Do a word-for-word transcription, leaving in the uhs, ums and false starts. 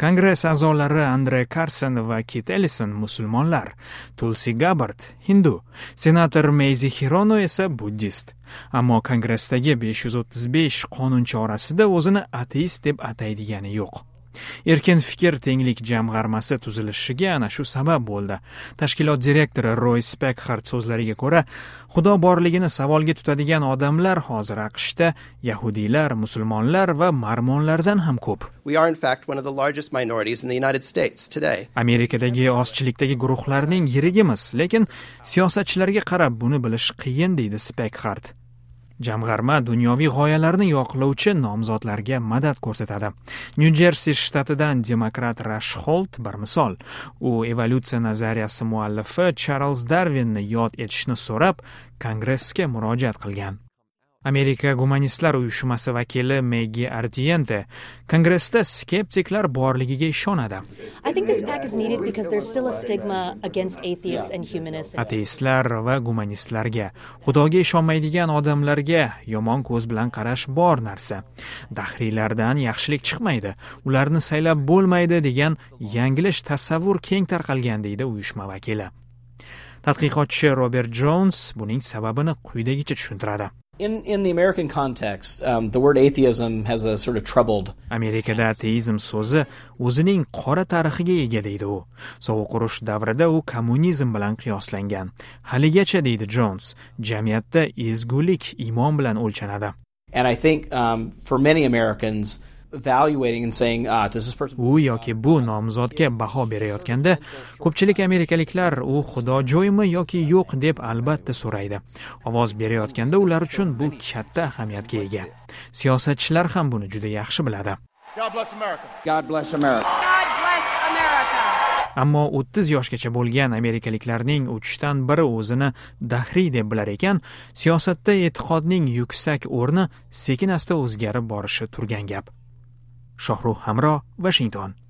Kongress a'zolari Andre Carson va Kit Ellison musulmonlar, Tulsi Gabbard hindu, senator Mazie Hirono esa buddist. Ammo Kongressdagi besh yuz o'ttiz besh qonunchi orasida o'zini ateist deb ataydigani yo'q. Erkin fikr tenglik jamg'armasi tuzilishiga ana shu sabab bo'ldi. Tashkilot direktori Roy Speckhard so'zlariga ko'ra, Xudo borligini savolga tutadigan odamlar hozir AQShda yahudiylar, musulmonlar va marmonlardan ham ko'p. We are in fact one of the largest minorities in the United States today. Amerikadagi ozchilikdagi guruhlarning yirigimiz, lekin siyosatchilarga qarab buni bilish qiyin, deydi Speckhard. Jamg'arma dunyoviy g'oyalarni yoqlovchi nomzodlarga madad ko'rsatadi. New Jersey shtatidan demokrat Rush Holt bir misol. U evolyutsiya nazariyasi muallifi Charles Darwinni yod etishni so'rab, Kongressga murojaat qilgan. Amerika Gumanistlar uyushmasi vakili Maggie Ardiente Kongressda skeptiklar borligiga ishonadi. I think this pact is needed because there's still a stigma against atheists and humanists. Ateistlar va gumanistlarga, Xudoga ishonmaydigan odamlarga yomon ko'z bilan qarash bor narsa. Dahriylardan yaxshilik chiqmaydi, ularni saylab bo'lmaydi degan yanglish tasavvur keng tarqalgan, deydi uyushma vakili. Tadqiqotchi Robert Jones buning sababini quyidagicha tushuntiradi. In in the American context, um, the word atheism has a sort of troubled. Amerikada ateizm so'zi o'zining qora tarixiga ega, deydi u. Sovuq urush davrida u kommunizm bilan qiyoslangan. Haligacha, deydi Jones, jamiyatda ezgulik iymon bilan o'lchanadi. And I think um, for many Americans evaluating and saying, ah, does this person... U yoki bu nomzodga baho berayotganda, ko'pchilik amerikaliklar u xudo jo'ymi yoki yo'q deb albatta so'raydi. Ovoz berayotganda ular uchun bu katta ahamiyatga ega. Siyosatchilar ham buni juda yaxshi biladi. God bless America. God bless America. God bless America. Ammo o'ttiz yoshgacha bo'lgan amerikaliklarning uchdan biri o'zini dahriy deb bilar ekan, siyosatda e'tiqodning yuksak o'rni sekin-asta o'zgarib borishi turgan gap. Shohruh Hamro, Washington.